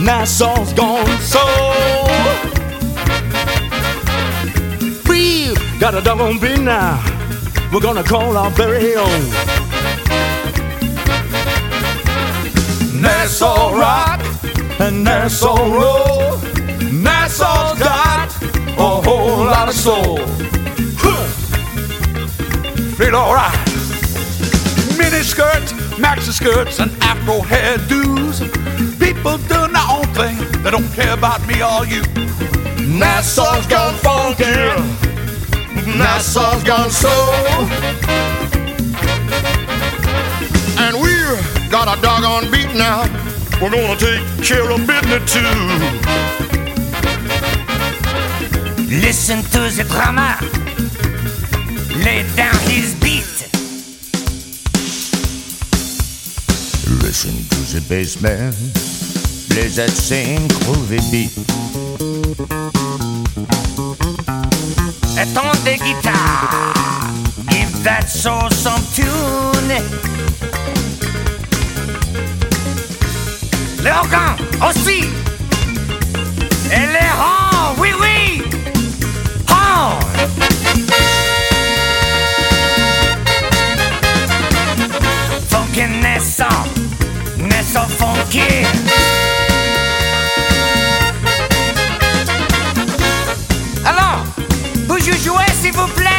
Nassau's gone so. We've got a doggone beat now. We're gonna call our very own Nassau Rock and Nassau Roll. Nassau's got a whole lot of soul. Feel alright. Mini skirts, maxi skirts, and afro hairdos. People doing their own thing. They don't care about me or you. Nassau's gone funky. Nassau's gone soul. And we've got a doggone beat now. We're gonna take care of business too. Listen to the drummer lay down his beat. Listen to the bassman play that same groovy beat. A ton de guitare, give that soul some tune. L'organ aussi, et les rangs, oui oui, rangs. Funky Nassau, Nassau funky. Alors, vous jouez s'il vous plaît.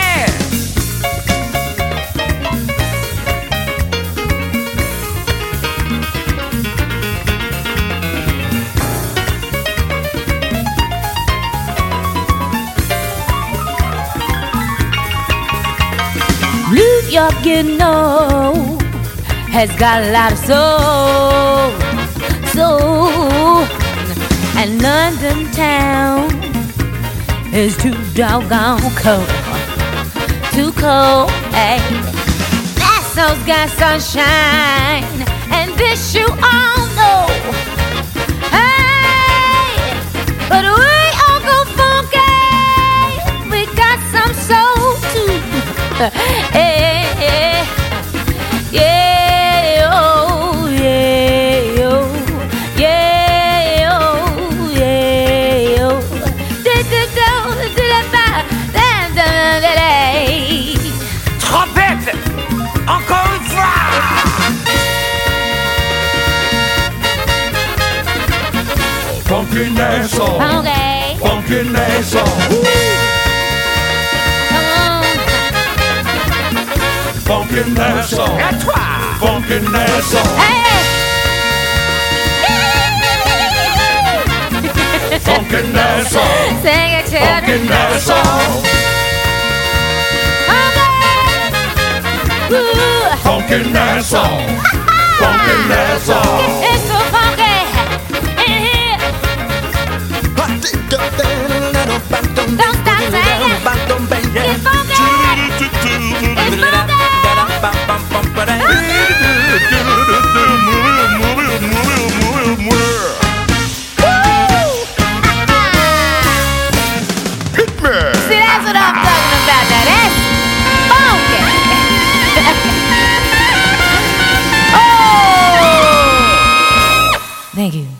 New York, you know, has got a lot of soul, soul. And London town is too doggone cold, too cold. Hey, Nassau's got sunshine, and this you all know. Hey, but we all go funky. We got some soul too. Hey, yeah, oh, yeah, oh, yeah, oh, yeah, oh. Trompette, encore une fois. Funky Nassau, Okay, Funky Nassau. come on. Funky Nassau, À toi. Funky Nassau. Hey, Funky Nassau, sing it, Funky children. Nassau, Ooh, Funky Nassau, Funky Nassau. it's so funky in here. Don't stop singing. It's funky. It's See, that's what I'm talking about. Now that's funky. Oh, thank you.